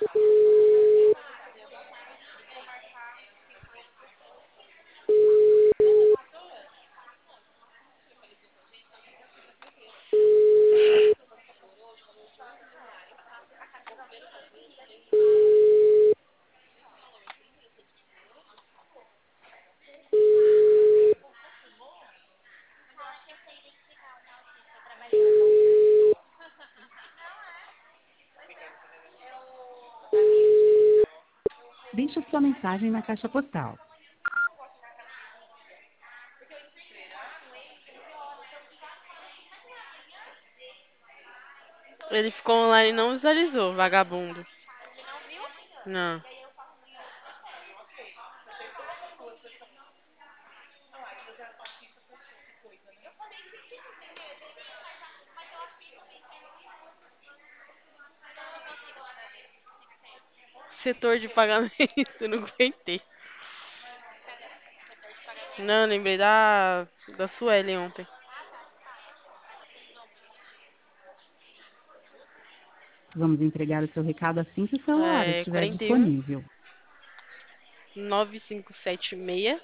Deixe sua mensagem na caixa postal. Ele ficou online e não visualizou, vagabundo. Não. Setor de pagamento, não aguentei. Não, lembrei da Suelen ontem. Vamos entregar o seu recado assim que o celular É estiver 41 disponível. 9576